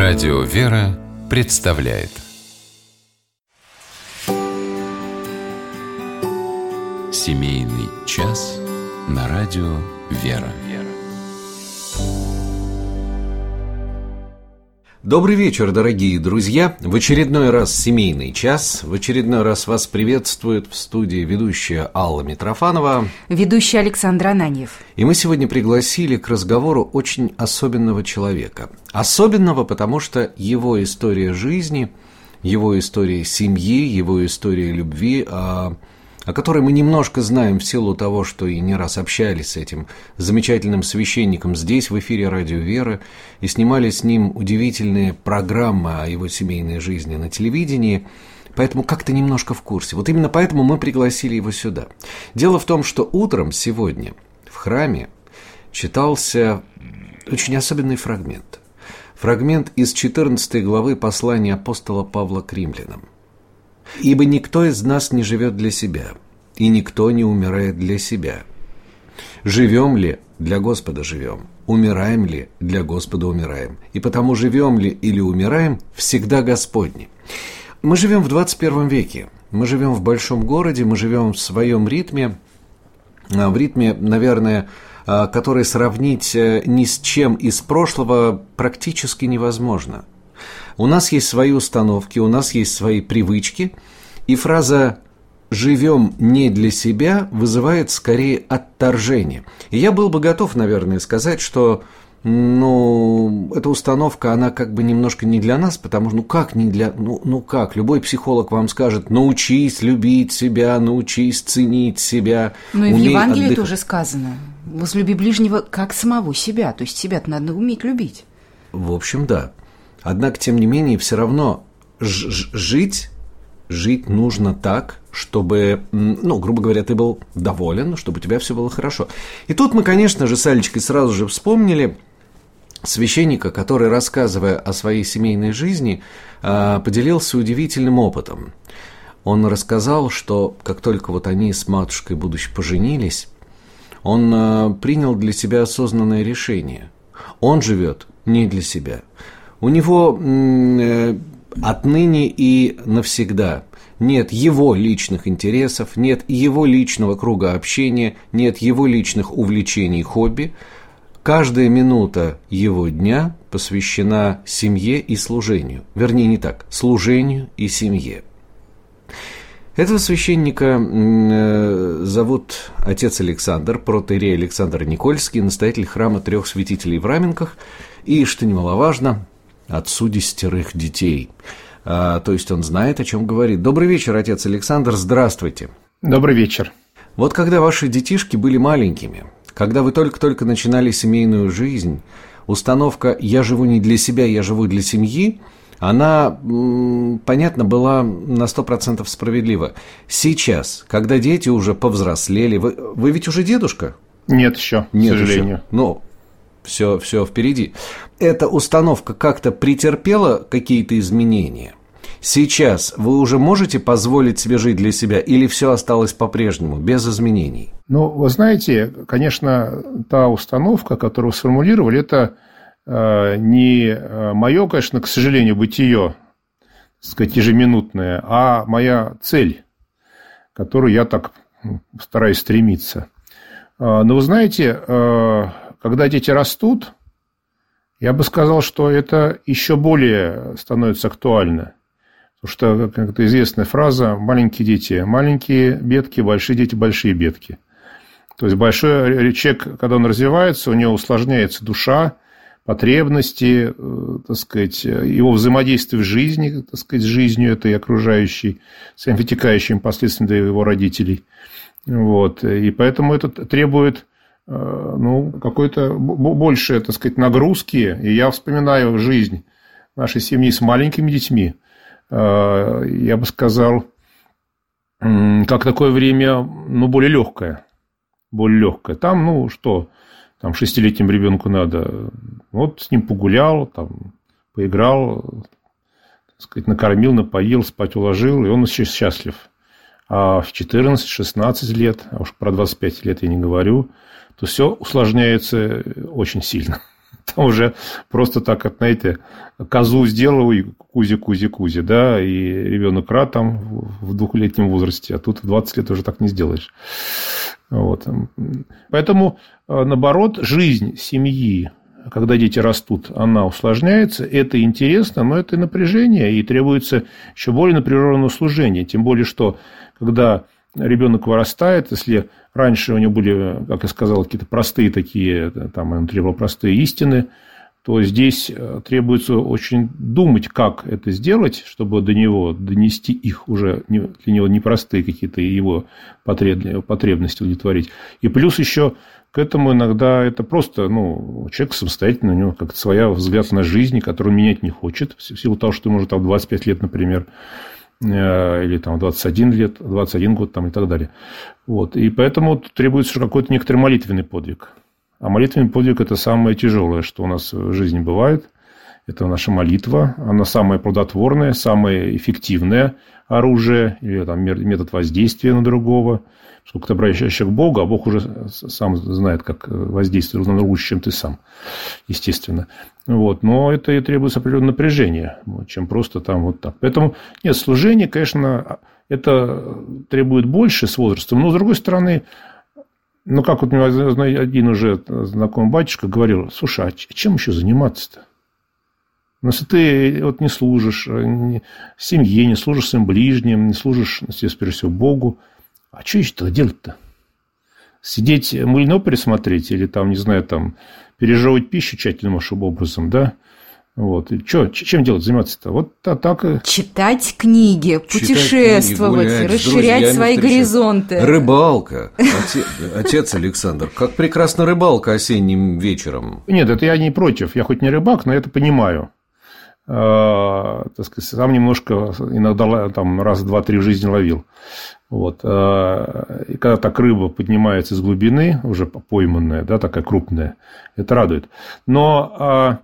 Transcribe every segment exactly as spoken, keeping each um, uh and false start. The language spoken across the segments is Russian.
Радио «Вера» представляет Семейный час на радио «Вера». Добрый вечер, дорогие друзья! В очередной раз «Семейный час». В очередной раз вас приветствует в студии ведущая Алла Митрофанова, ведущий Александр Ананьев. И мы сегодня пригласили к разговору очень особенного человека. Особенного, потому что его история жизни, его история семьи, его история любви, о, о которой мы немножко знаем в силу того, что и не раз общались с этим замечательным священником здесь, в эфире «Радио Вера», и снимали с ним удивительные программы о его семейной жизни на телевидении, поэтому как-то немножко в курсе. Вот именно поэтому мы пригласили его сюда. Дело в том, что утром сегодня в храме читался очень особенный фрагмент. Фрагмент из четырнадцатой главы послания апостола Павла к римлянам. «Ибо никто из нас не живет для себя, и никто не умирает для себя. Живем ли, для Господа живем, умираем ли, для Господа умираем, и потому живем ли или умираем, всегда Господни». Мы живем в двадцать первом веке, мы живем в большом городе, мы живем в своем ритме, в ритме, наверное, который сравнить ни с чем из прошлого практически невозможно. У нас есть свои установки, у нас есть свои привычки, и фраза «живем не для себя» вызывает скорее отторжение. И я был бы готов, наверное, сказать, что ну, эта установка, она как бы немножко не для нас, потому что, ну как не для, ну, ну как, любой психолог вам скажет: научись любить себя, научись ценить себя. Ну и в Евангелии отдых... тоже сказано: возлюби ближнего как самого себя, то есть себя-то надо уметь любить. В общем, да. Однако, тем не менее, все равно ж- жить, жить нужно так, чтобы, ну, грубо говоря, ты был доволен, чтобы у тебя все было хорошо. И тут мы, конечно же, с Алечкой сразу же вспомнили священника, который, рассказывая о своей семейной жизни, поделился удивительным опытом. Он рассказал, что как только вот они с матушкой будущей поженились, он принял для себя осознанное решение. Он живет не для себя. У него э, отныне и навсегда нет его личных интересов, нет его личного круга общения, нет его личных увлечений, хобби. Каждая минута его дня посвящена семье и служению. Вернее, не так, служению и семье. Этого священника э, зовут отец Александр, протоиерей Александр Никольский, настоятель храма трех святителей в Раменках и, что немаловажно, отцу десятерых детей. А, то есть он знает, о чем говорит. Добрый вечер, отец Александр, здравствуйте. Добрый вечер. Вот когда ваши детишки были маленькими, когда вы только-только начинали семейную жизнь, установка «я живу не для себя, я живу для семьи», она, понятно, была на сто процентов справедлива. Сейчас, когда дети уже повзрослели, вы, вы ведь уже дедушка? Нет еще, Нет к сожалению. Еще. Ну, все, все впереди. Эта установка как-то претерпела какие-то изменения? Сейчас вы уже можете позволить себе жить для себя, или все осталось по-прежнему, без изменений? Ну, вы знаете, конечно, та установка, которую вы сформулировали, это э, не мое, конечно, к сожалению, бытие, так сказать, ежеминутное, а моя цель, к которой я так стараюсь стремиться. Э, но вы знаете, э, когда дети растут, я бы сказал, что это еще более становится актуально. Потому что, как это известная фраза, маленькие дети – маленькие бедки, большие дети – большие бедки. То есть, большой человек, когда он развивается, у него усложняется душа, потребности, так сказать, его взаимодействие в жизни, так сказать, с жизнью этой окружающей, с вытекающими последствиями для его родителей. Вот. И поэтому это требует ну, какой-то большей, так сказать, нагрузки. И я вспоминаю жизнь нашей семьи с маленькими детьми. Я бы сказал, как такое время, ну, более легкое. Более легкое. Там, ну, что, там шестилетнему ребенку надо, вот с ним погулял, там, поиграл, так сказать, накормил, напоил, спать уложил, и он еще счастлив. А в четырнадцать-шестнадцать лет, а уж про двадцать пять лет я не говорю, то все усложняется очень сильно. Там уже просто так, как, знаете, козу сделал и кузи-кузи-кузи, да, и ребенок рад там в двухлетнем возрасте, а тут в двадцать лет уже так не сделаешь. Вот. Поэтому, наоборот, жизнь семьи, когда дети растут, она усложняется. Это интересно, но это и напряжение, и требуется еще более напряженного служения. Тем более, что когда ребенок вырастает, если раньше у него были, как я сказал, какие-то простые такие, там он требовал простые истины, то здесь требуется очень думать, как это сделать, чтобы до него донести их уже, для него непростые какие-то его потребности удовлетворить. И плюс еще к этому иногда это просто, ну, человек самостоятельно, у него как-то своя взгляд на жизнь, который менять не хочет, в силу того, что ему уже там двадцать пять лет, например, или там двадцать один лет, двадцать один год там, и так далее. Вот. И поэтому требуется какой-то некоторый молитвенный подвиг. А молитвенный подвиг – это самое тяжелое, что у нас в жизни бывает. Это наша молитва. Она самая плодотворная, самое эффективное оружие или там, метод воздействия на другого. Сколько ты обращаешься к Богу, а Бог уже сам знает, как воздействовать на другого, чем ты сам, естественно. Вот. Но это и требуется определенного напряжения, чем просто там вот так. Поэтому, нет, служение, конечно, это требует больше с возрастом. Но, с другой стороны, ну, как вот мне один уже знакомый батюшка говорил: слушай, а чем еще заниматься-то? Ну, если ты вот не служишь семье, не служишь своим ближним, не служишь, прежде всего, Богу, а что еще делать-то? Сидеть мыльно пересмотреть или там, не знаю, там, пережевывать пищу тщательным образом, да? Вот. И что, чем делать, заниматься-то? Вот так. Читать книги, путешествовать, Читать книги, гулять, расширять свои горизонты. Рыбалка. Отец, отец Александр, как прекрасна рыбалка осенним вечером. Нет, это я не против. Я хоть не рыбак, но я это понимаю. А, так сказать, сам немножко иногда там раз, два, три в жизни ловил. Вот. И когда так рыба поднимается из глубины, уже пойманная, да, такая крупная, это радует. Но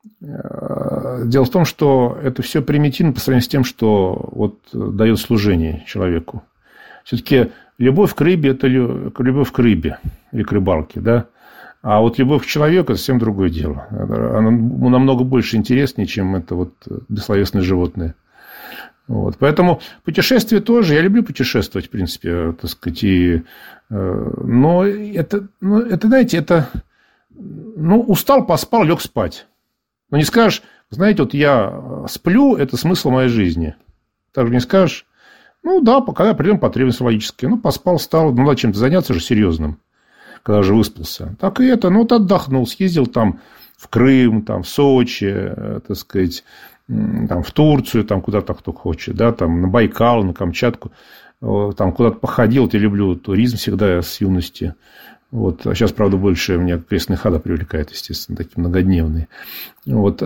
дело в том, что это все примитивно по сравнению с тем, что вот дает служение человеку. Все-таки любовь к рыбе – это любовь к рыбе или к рыбалке, да? А вот любовь к человеку – это совсем другое дело. Она намного больше интереснее, чем это вот бессловесное животное. Вот. Поэтому путешествие тоже. Я люблю путешествовать, в принципе, так сказать. И, но это, ну, это, знаете, это... Ну, устал, поспал, лег спать. Но не скажешь, знаете, вот я сплю, это смысл моей жизни. Так же не скажешь. Ну, да, когда определенные потребности логические. Ну, поспал, встал, ну, надо чем-то заняться же серьезным, когда уже выспался. Так и это, ну, вот отдохнул, съездил там в Крым, там, в Сочи, так сказать, там, в Турцию, там, куда-то кто хочет, да, там, на Байкал, на Камчатку, там, куда-то походил. Я люблю туризм всегда с юности. Вот. А сейчас, правда, больше меня крестные хода привлекает, естественно, такие многодневные. Вот.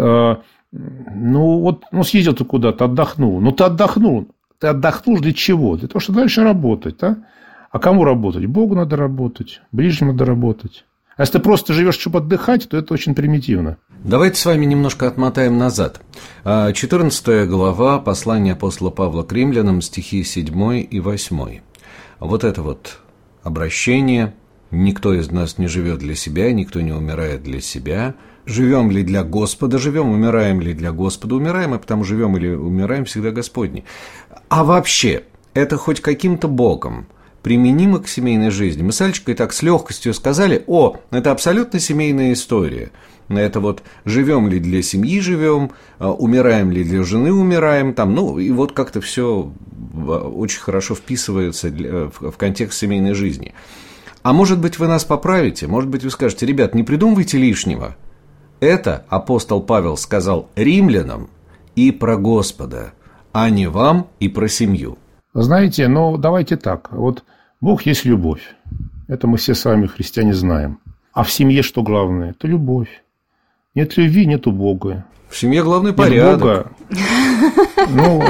Ну, вот, ну, съездил ты куда-то, отдохнул. Ну, ты отдохнул. Ты отдохнул для чего? Для того, чтобы дальше работать, да? А кому работать? Богу надо работать, ближнему надо работать. А если ты просто живешь, чтобы отдыхать, то это очень примитивно. Давайте с вами немножко отмотаем назад. четырнадцатая глава послания апостола Павла к римлянам, стихи седьмой и восьмой. Вот это вот обращение. Никто из нас не живет для себя, никто не умирает для себя. Живем ли для Господа, живем, умираем ли для Господа, умираем, а потому живем или умираем всегда Господни. А вообще, это хоть каким-то боком применимо к семейной жизни? Мы с Альчикой так с легкостью сказали: о, это абсолютно семейная история. Это вот живем ли для семьи живем, умираем ли для жены умираем, там, ну, и вот как-то все очень хорошо вписывается в контекст семейной жизни. А может быть, вы нас поправите, может быть, вы скажете: ребят, не придумывайте лишнего. Это апостол Павел сказал римлянам и про Господа, а не вам и про семью. Знаете, ну, давайте так. Вот Бог есть любовь. Это мы все с вами, христиане, знаем. А в семье что главное? Это любовь. Нет любви, нету Бога. В семье главный порядок. Ну,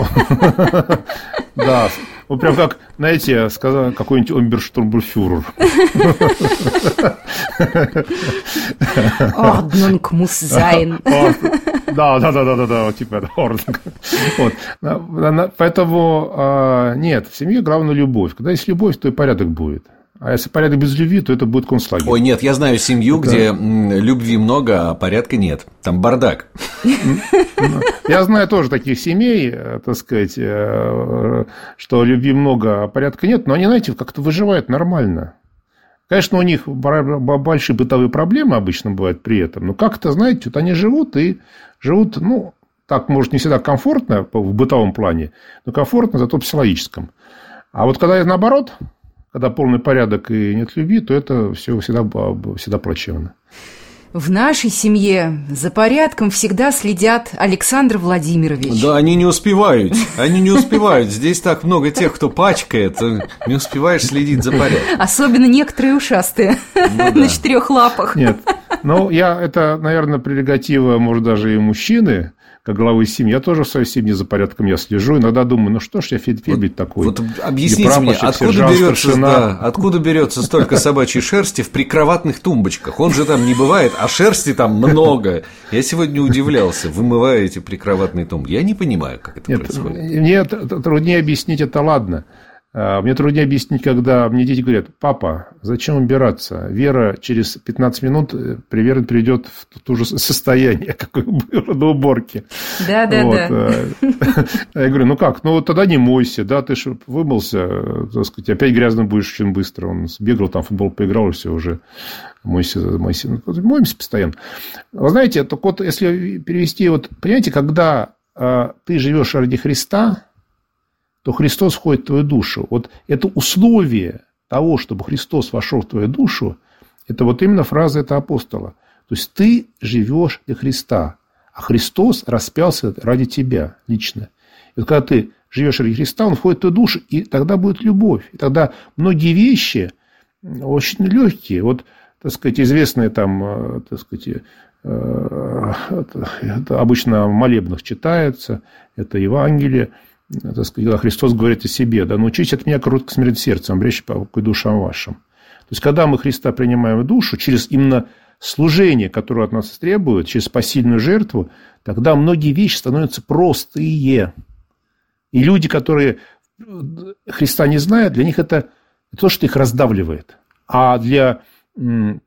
да. Вот прям как, знаете, сказал какой-нибудь оберштурмбанфюрер. Ordnung muss sein. Да, да, да, да, да, да, типа Ordnung. Вот. Поэтому нет, в семье главное любовь. Когда есть любовь, то и порядок будет. А если порядок без любви, то это будет концлагерь. Ой, нет, я знаю семью, это... где любви много, а порядка нет. Там бардак. Я знаю тоже таких семей, так сказать, что любви много, а порядка нет, но они, знаете, как-то выживают нормально. Конечно, у них большие бытовые проблемы обычно бывают при этом, но как-то, знаете, вот они живут и живут, ну, так, может, не всегда комфортно в бытовом плане, но комфортно, зато в психологическом. А вот когда наоборот... Когда полный порядок и нет любви, то это все всегда, всегда плачевно. В нашей семье за порядком всегда следят Александр Владимирович. Да, они не успевают. Они не успевают. Здесь так много тех, кто пачкает. Не успеваешь следить за порядком. Особенно некоторые ушастые ну, да. на четырех лапах. Нет. Ну, я, это, наверное, прерогатива, может, даже и мужчины, как главы семьи. Я тоже в своей семье за порядком я слежу. Иногда думаю, ну что ж я фельдфебель вот, такой. Вот объясните мне, откуда берется, да, откуда берется столько собачьей шерсти в прикроватных тумбочках? Он же там не бывает, а шерсти там много. Я сегодня удивлялся, вымывая эти прикроватные тумбочки. Я не понимаю, как это Нет, происходит. Мне труднее объяснить это, ладно. Мне труднее объяснить, когда мне дети говорят: папа, зачем убираться? Вера через пятнадцать минут примерно придет в то же состояние, какое было до уборки. Да, да, вот. да. Я говорю: ну как, ну тогда не мойся, да, ты же вымылся, так сказать, опять грязным будешь очень быстро. Он сбегал, там в футбол поиграл, и все уже. Мойся, мойся. Моемся постоянно. Вы знаете, так вот, если перевести, вот, понимаете, когда а, ты живешь ради Христа, то Христос входит в твою душу. Вот это условие того, чтобы Христос вошел в твою душу, это вот именно фраза этого апостола. То есть ты живешь для Христа, а Христос распялся ради тебя лично. И вот когда ты живешь ради Христа, Он входит в твою душу, и тогда будет любовь. И тогда многие вещи очень легкие. Вот, так сказать, известные там, так сказать, это обычно в молебнах читается, это Евангелие. Так сказать, Христос говорит о себе: да, научитесь от меня кротко смирить сердцем, обречь покой душам вашим. То есть, когда мы Христа принимаем в душу, через именно служение, которое от нас требует, через посильную жертву, тогда многие вещи становятся простые. И люди, которые Христа не знают, для них это то, что их раздавливает. А для, для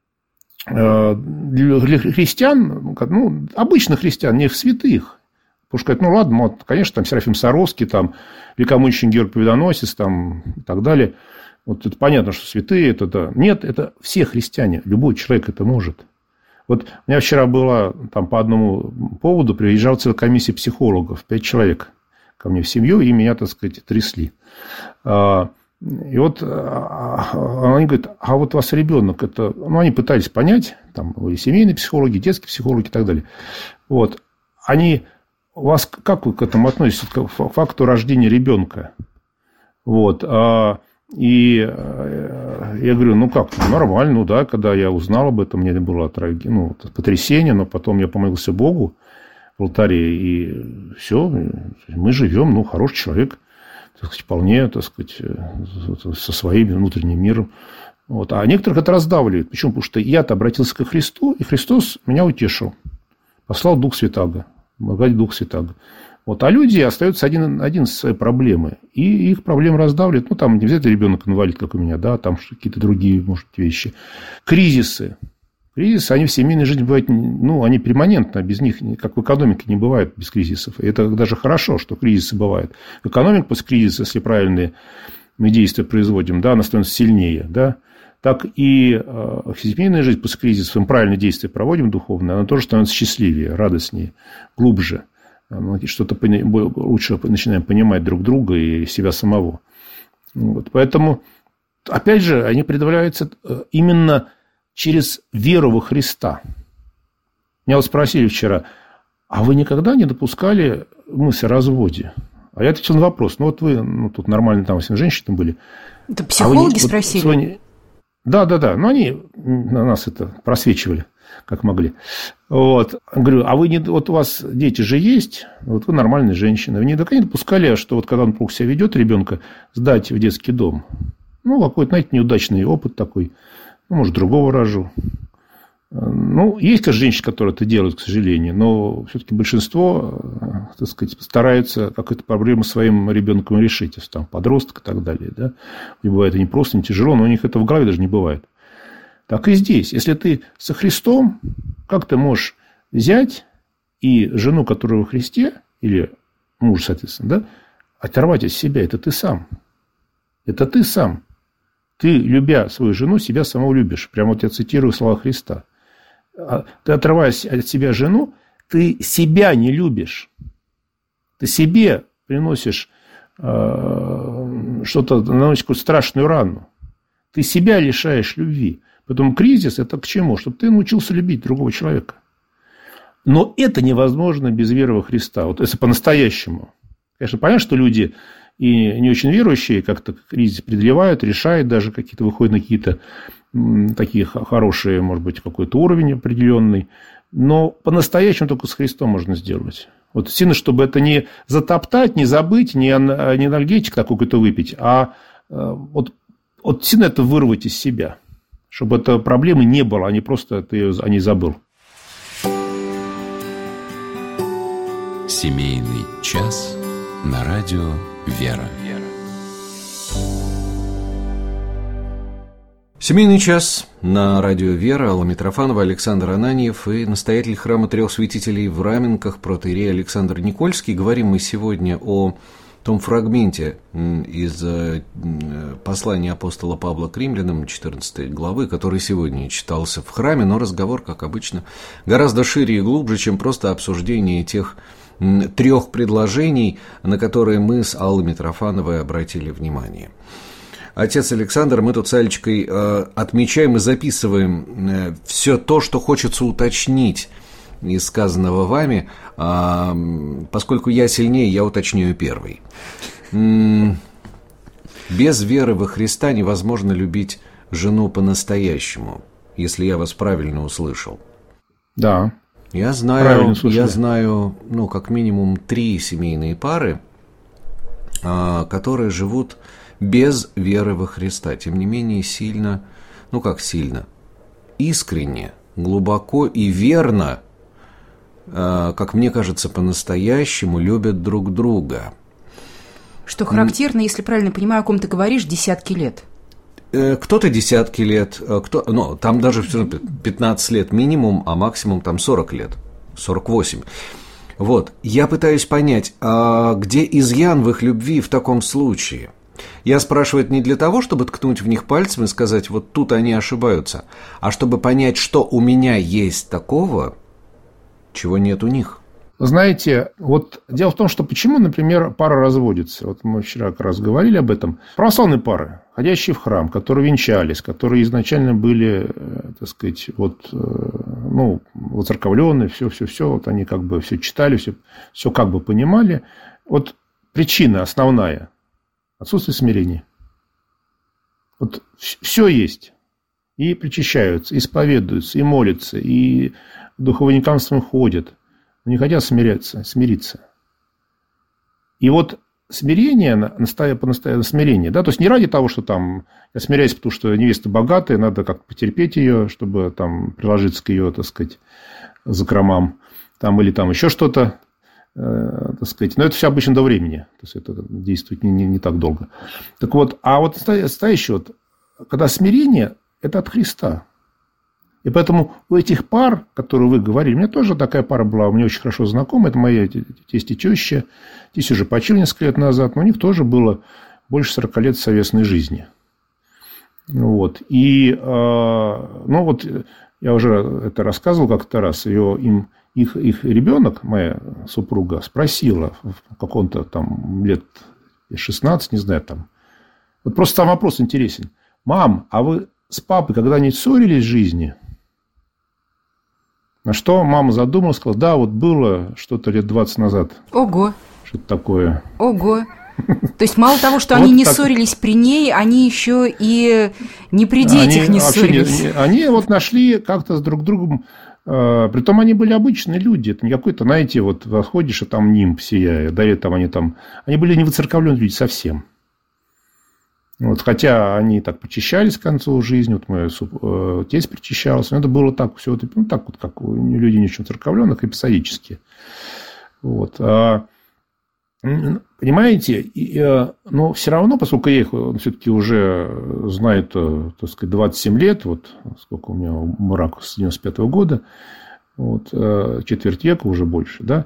христиан, ну, обычных христиан, не святых, потому что сказать, ну ладно, вот, конечно, там Серафим Саровский, там великомученик Георгий Победоносец, там и так далее. Вот это понятно, что святые это да. Нет, это все христиане, любой человек это может. Вот у меня вчера была там по одному поводу, приезжала целая комиссия психологов, пять человек ко мне в семью, и меня, так сказать, трясли. И вот они говорят: а вот у вас ребенок, это... Ну, они пытались понять, там были семейные психологи, детские психологи и так далее. Вот. Они... У вас как вы к этому относитесь, к факту рождения ребенка? Вот. И я говорю: ну как, нормально, ну да, когда я узнал об этом, мне было ну, потрясение, но потом я помолился Богу в алтаре, и все, мы живем, ну, хороший человек, так сказать, вполне, так сказать, со своим внутренним миром. Вот. А некоторых это раздавливает. Почему? Потому что я-то обратился ко Христу, и Христос меня утешил, послал Дух Святаго. Благодать Дух Святаго. Вот. А люди остаются один, один с своей проблемой. И их проблемы раздавливают. Ну, там не обязательно ребенок инвалид, как у меня, да, там какие-то другие, может, вещи. Кризисы. Кризисы, они в семейной жизни бывают, ну, они перманентно, без них, как в экономике, не бывает без кризисов. И это даже хорошо, что кризисы бывают. Экономика после кризиса, если правильные мы действия производим, да, она становится сильнее, да. Так и э, семейная жизнь после кризиса, мы правильные действия проводим духовные, она тоже становится счастливее, радостнее, глубже. Мы что-то лучше начинаем понимать друг друга и себя самого. Вот. Поэтому, опять же, они предъявляются именно через веру во Христа. Меня вот спросили вчера: а вы никогда не допускали мысли о разводе? А я ответил на вопрос. Ну, вот вы, ну, тут нормально там все женщины были. Это психологи а вы, спросили? Вот, да, да, да. Но они на нас это просвечивали, как могли. Вот. Говорю: а вы не... Вот у вас дети же есть, вот вы нормальная женщина. Вы никогда не допускали, что вот когда он плохо себя ведет, ребенка сдать в детский дом? Ну, какой-то, знаете, неудачный опыт такой. Ну, может, другого рожу. Ну, есть, конечно, женщины, которые это делают, к сожалению, но все-таки большинство так сказать, стараются какую-то проблему своим ребенком решить, если там подросток и так далее. Да? И бывает, не просто, не тяжело, но у них это в голове даже не бывает. Так и здесь. Если ты со Христом, как ты можешь взять и жену, которая во Христе, или муж, соответственно, да, оторвать от себя? Это ты сам. Это ты сам. Ты, любя свою жену, себя самого любишь. Прямо вот я цитирую слова Христа. Ты, отрываясь от себя жену, ты себя не любишь. Ты себе приносишь э, что-то, наносишь какую-то страшную рану. Ты себя лишаешь любви. Поэтому кризис – это к чему? Чтобы ты научился любить другого человека. Но это невозможно без веры во Христа. Вот если по-настоящему. Конечно, понятно, что люди и не очень верующие как-то кризис преодолевают, решают, даже какие-то выходят на какие-то такие хорошие, может быть, какой-то уровень определенный. Но по-настоящему только с Христом можно сделать. Вот сильно, чтобы это не затоптать, не забыть, не, не анальгетик такой какой-то выпить, а вот, вот сильно это вырвать из себя. Чтобы этой проблемы не было, а не просто ты ее о ней забыл. Семейный час на радио «Вера». Семейный час на радио «Вера». Алла Митрофанова, Александр Ананьев и настоятель храма трех святителей в Раменках протоиерей Александр Никольский. Говорим мы сегодня о том фрагменте из послания апостола Павла к римлянам, четырнадцатой главы, который сегодня читался в храме, но разговор, как обычно, гораздо шире и глубже, чем просто обсуждение тех трех предложений, на которые мы с Аллой Митрофановой обратили внимание. Отец Александр, мы тут с Алечкой э, отмечаем и записываем э, все то, что хочется уточнить из сказанного вами, э, поскольку я сильнее, я уточняю первый. М-м, без веры во Христа невозможно любить жену по-настоящему, если я вас правильно услышал. Да. Я знаю, я знаю, ну, как минимум три семейные пары, э, которые живут без веры во Христа, тем не менее сильно, ну как сильно, искренне, глубоко и верно, как мне кажется, по-настоящему любят друг друга. Что характерно, если правильно понимаю, о ком ты говоришь, десятки лет. Кто-то десятки лет, кто, ну, там даже пятнадцать лет минимум, а максимум там сорок лет, сорок восемь. Вот, я пытаюсь понять, а где изъян в их любви в таком случае? Я спрашиваю это не для того, чтобы ткнуть в них пальцем и сказать, вот тут они ошибаются, а чтобы понять, что у меня есть такого, чего нет у них. Знаете, вот дело в том, что почему, например, пара разводится. Вот мы вчера как раз говорили об этом. Православные пары, ходящие в храм, которые венчались, которые изначально были, так сказать, вот, ну, воцерковленные, все-все-все, вот они как бы все читали, все, все как бы понимали. Вот причина основная – отсутствие смирения. Вот все есть. И причащаются, и исповедуются, и молятся, и духовникамством ходят. Но не хотят смиряться, смириться. И вот смирение, по-настоящему смирение, да, то есть не ради того, что там я смиряюсь, потому что невеста богатая, надо как-то потерпеть ее, чтобы там приложиться к ее, так сказать, закромам, там, или там еще что-то. Так сказать, но это все обычно до времени, то есть это действует не, не, не так долго. Так вот, а вот настоящее, вот, когда смирение, это от Христа. И поэтому у этих пар, которые вы говорили, у меня тоже такая пара была, мне очень хорошо знакома, это моя тесть и теща, тесть уже почил несколько лет назад, но у них тоже было больше сорока лет совместной жизни. Вот. И, ну вот, я уже это рассказывал как-то раз, ее, им Их, их ребенок, моя супруга, спросила в каком-то там лет шестнадцать, не знаю, там. Вот просто сам вопрос интересен. Мам, а вы с папой когда-нибудь ссорились в жизни? На что мама задумалась, сказала, да, вот было что-то лет двадцать назад. Ого. Что-то такое. Ого. То есть, мало того, что они не ссорились при ней, они еще и не при детях не ссорились. Они вот нашли как-то с друг другом. Притом они были обычные люди. Это не какой-то, знаете, вот ходишь, а там нимб сияет. Да, там они там. Они были не воцерковленные люди совсем. Вот, хотя они так причащались к концу жизни. Вот мой э, тесть причащался. Но это было так все. Ну, так вот, как люди не очень церковленных, эпизодически. Вот. А, понимаете, и, но все равно, поскольку я их все-таки уже знаю, так сказать, двадцать семь лет, вот сколько у меня мрак с девяносто пятого года, вот, четверть века уже больше, да,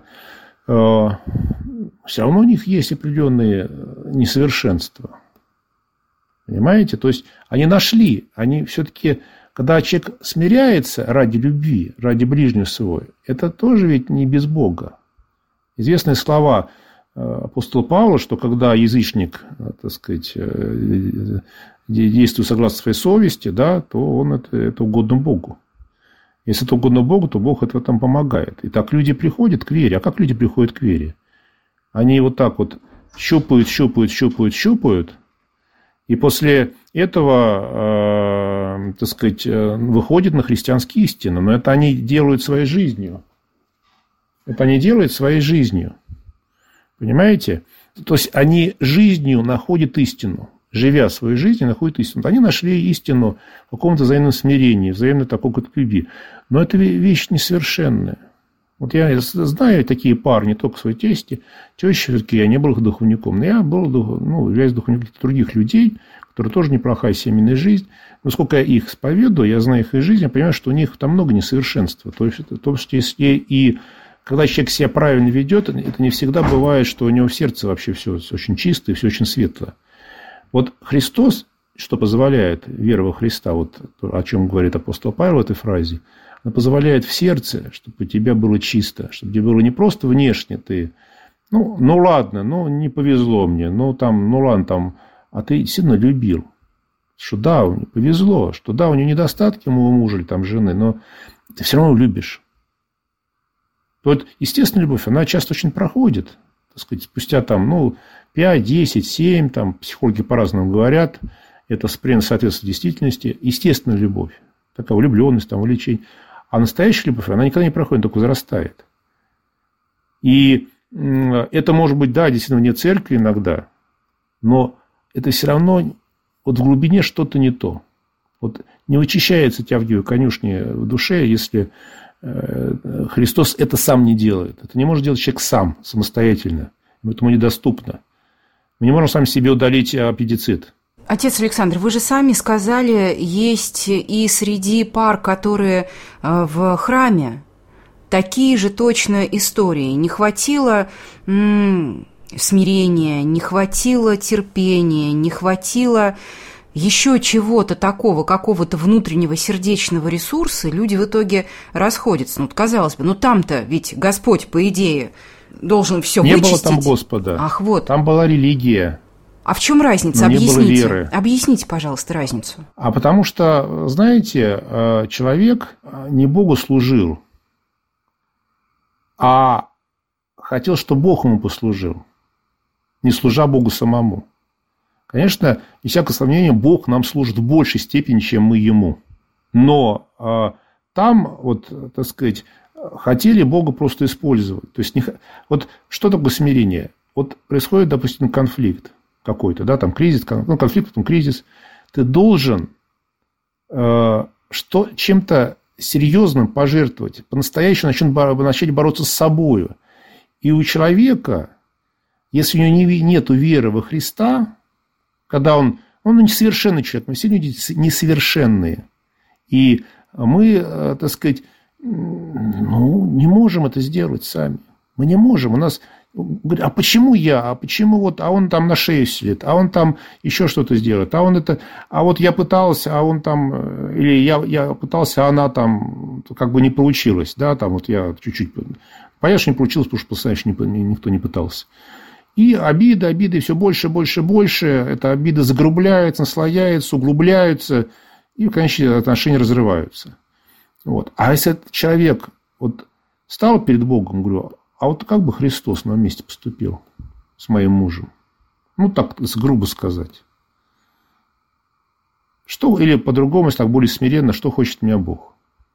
все равно у них есть определенные несовершенства. Понимаете? То есть они нашли, они все-таки, когда человек смиряется ради любви, ради ближнего своего, это тоже ведь не без Бога. Известные слова апостола Павла, что когда язычник, так сказать, действует согласно своей совести, да, то он это, это угодно Богу. Если это угодно Богу, то Бог это там помогает. И так люди приходят к вере. А как люди приходят к вере? Они вот так вот щупают, щупают, щупают, щупают. И после этого, э, так сказать, выходят на христианские истины. Но это они делают своей жизнью. Это они делают своей жизнью. Понимаете? То есть они жизнью находят истину. Живя свою жизнь, находят истину. Они нашли истину в каком-то взаимном смирении, взаимной такой вот любви. Но это вещь несовершенная. Вот я знаю такие пары, не только в своей тесте, теще, все-таки я не был их духовником, но я был, ну, являюсь духовником других людей, которые тоже неплохая семейная жизнь. Но сколько я их исповедую, я знаю их из жизни, я понимаю, что у них там много несовершенства. То есть, то, что если и когда человек себя правильно ведет, это не всегда бывает, что у него в сердце вообще все очень чисто и все очень светло. Вот Христос, что позволяет, вера во Христа, вот о чем говорит апостол Павел в этой фразе, она позволяет в сердце, чтобы у тебя было чисто, чтобы тебе было не просто внешне, ты, ну, ну ладно, ну не повезло мне, ну там, ну ладно, там, а ты сильно любил, что да, у него повезло, что да, у него недостатки у моего мужа или там жены, но ты все равно любишь. Вот, естественно, любовь, она часто очень проходит, так сказать, спустя там, ну, пять, десять, семь, там, психологи по-разному говорят, это соответствует действительности, естественная любовь, такая влюбленность, там, увлечение. А настоящая любовь, она никогда не проходит, только возрастает. И это может быть, да, действительно, вне церкви иногда, но это все равно вот в глубине что-то не то. Вот не вычищается тявдию конюшни в душе, если Христос это сам не делает. Это не может делать человек сам, самостоятельно. Ему недоступно. Мы не можем сами себе удалить аппендицит. Отец Александр, вы же сами сказали, есть и среди пар, которые в храме, такие же точно истории. Не хватило м- смирения, не хватило терпения, не хватило еще чего-то такого, какого-то внутреннего сердечного ресурса, люди в итоге расходятся. Ну, казалось бы, ну там-то ведь Господь, по идее, должен все вычистить. Не было там Господа. Ах, вот. Там была религия. А в чем разница? Но не Объясните. было веры. Объясните, пожалуйста, разницу. А потому что, знаете, человек не Богу служил, а хотел, чтобы Бог ему послужил, не служа Богу самому. Конечно, без всякого сомнения, Бог нам служит в большей степени, чем мы Ему. Но а, там, вот, так сказать, хотели Бога просто использовать. То есть, не... вот что такое смирение? Вот происходит, допустим, конфликт какой-то, да, там кризис, ну, конфликт, потом кризис. Ты должен э, что, чем-то серьезным пожертвовать, по-настоящему начать, начать бороться с собой. И у человека, если у него нет веры во Христа, когда он, он несовершенный человек, мы все люди несовершенные. И мы, так сказать, ну, не можем это сделать сами. Мы не можем. У нас говорят, а почему я? А почему вот, а он там на шею сидит, а он там еще что-то сделает, а он это, а вот я пытался, а он там, или я, я пытался, а она там как бы не получилась, да, там вот я чуть-чуть, понятно, что не получилось, потому что, по-настоящему, никто не пытался. И обиды, обиды все больше, больше, больше. Эта обида загрубляется, наслояется, углубляются. И, конечно, отношения разрываются. Вот. А если этот человек вот стал перед Богом, говорю, а вот как бы Христос на моем месте поступил с моим мужем? Ну, так грубо сказать. Что, или по-другому, если так более смиренно, что хочет меня Бог?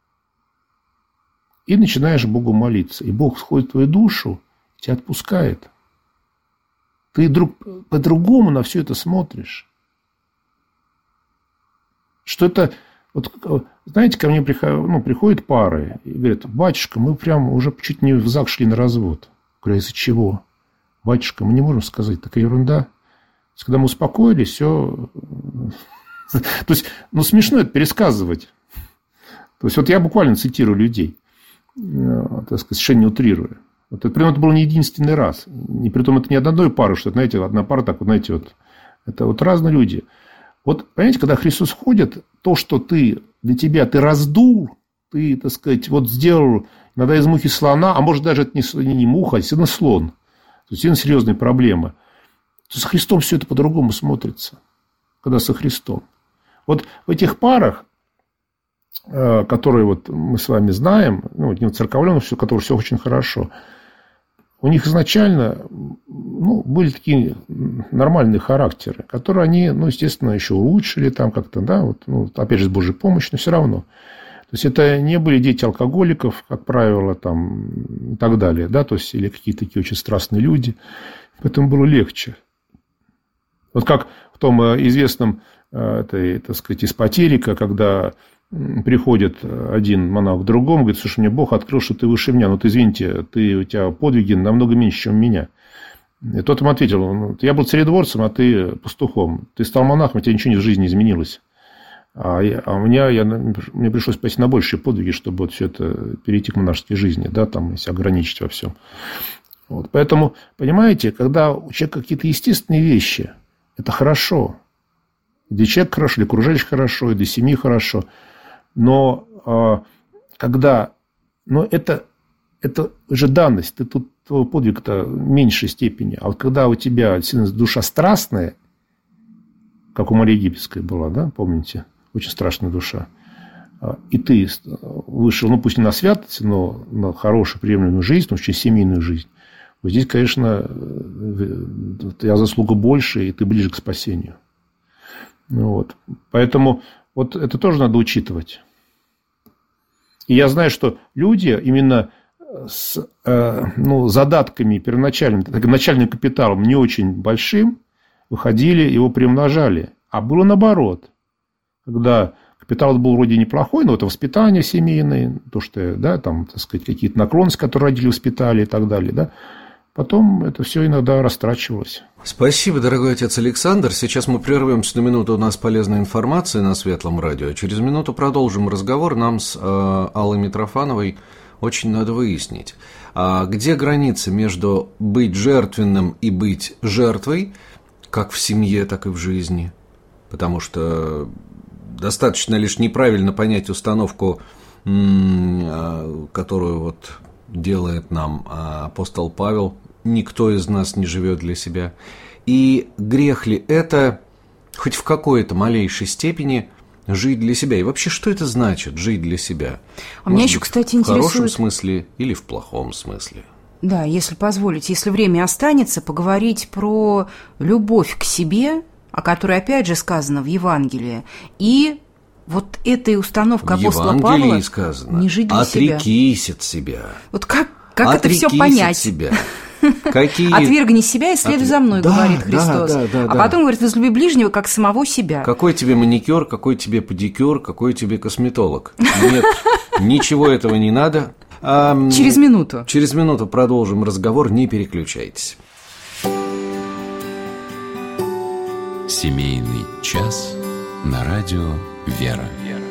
И начинаешь Богу молиться. И Бог входит в твою душу, тебя отпускает. Ты друг, по-другому на все это смотришь. Что это... Вот, знаете, ко мне приходят, ну, приходят пары и говорят, батюшка, мы прям уже чуть не в ЗАГС шли на развод. Говорю, а из-за чего? Батюшка, мы не можем сказать, такая ерунда. Когда мы успокоились, все... То есть, ну, смешно это пересказывать. То есть, вот я буквально цитирую людей, так сказать, совершенно не утрируя. Вот это, прям, это был не единственный раз. И притом это не от одной пары, что, знаете, одна пара так, вот, знаете, вот. Это вот разные люди. Вот, понимаете, когда Христос ходит, то, что ты, для тебя ты раздул, ты, так сказать, вот сделал иногда из мухи слона, а может, даже это не, не муха, а действительно слон. То есть, это серьезные проблемы. То со Христом все это по-другому смотрится. Когда со Христом. Вот в этих парах, которые вот мы с вами знаем, ну, не церковленных, все, которые все очень хорошо, у них изначально, ну, были такие нормальные характеры, которые они, ну, естественно, еще улучшили там как-то, да, вот, ну, опять же, с Божьей помощью, но все равно. То есть, это не были дети алкоголиков, как правило, там, и так далее, да, то есть, или какие-то такие очень страстные люди. Поэтому было легче. Вот как в том известном, этой, так сказать, эспотерика, когда приходит один монах к другому, говорит, слушай, мне Бог открыл, что ты выше меня. Ну, ты, извините, ты, у тебя подвиги намного меньше, чем у меня. И тот ему ответил, я был царедворцем, а ты пастухом. Ты стал монахом, у тебя ничего в жизни не изменилось. А, я, а у меня, я, мне пришлось пойти на большие подвиги, чтобы вот все это перейти к монашеской жизни, да, там, если ограничить во всем. Вот. Поэтому, понимаете, когда у человека какие-то естественные вещи, это хорошо. Для человека хорошо, для окружающих хорошо, и для семьи хорошо. Но когда... Но это, это же данность. Ты тут твой подвиг-то в меньшей степени. А вот когда у тебя душа страстная, как у Марии Египетской была, да, помните? Очень страшная душа. И ты вышел, ну, пусть не на святость, но на хорошую, приемлемую жизнь, но через семейную жизнь. Вот здесь, конечно, твоя заслуга больше, и ты ближе к спасению. Вот. Поэтому вот это тоже надо учитывать. И я знаю, что люди именно с э, ну, задатками первоначальным, начальным капиталом не очень большим выходили, его приумножали. А было наоборот. Когда капитал был вроде неплохой, но это воспитание семейное, то, что, да, там, так сказать, какие-то наклонности, которые родители воспитали и так далее, да. Потом это все иногда растрачивалось. Спасибо, дорогой отец Александр. Сейчас мы прервемся на минуту, у нас полезная информация на Светлом радио. Через минуту продолжим разговор. Нам с э, Аллой Митрофановой очень надо выяснить, а где граница между быть жертвенным и быть жертвой, как в семье, так и в жизни. Потому что достаточно лишь неправильно понять установку, которую вот делает нам апостол Павел. Никто из нас не живет для себя. И грех ли это хоть в какой-то малейшей степени жить для себя? И вообще, что это значит жить для себя? А меня еще, кстати, интересует... В хорошем смысле или в плохом смысле? Да, если позволите, если время останется, поговорить про любовь к себе, о которой, опять же, сказано в Евангелии, и вот этой установкой апостола Павла в Евангелии сказано, не жить для себя. Отрекись от себя. Вот как, как это все понять? От себя. Какие... Отвергни себя и следуй От... за мной, да, говорит Христос. Да, да, да, а потом да. говорит, возлюби ближнего, как самого себя. Какой тебе маникюр, какой тебе педикюр, какой тебе косметолог? Нет, ничего этого не надо. А, через минуту. Через минуту продолжим разговор, не переключайтесь. Семейный час на радио «Вера».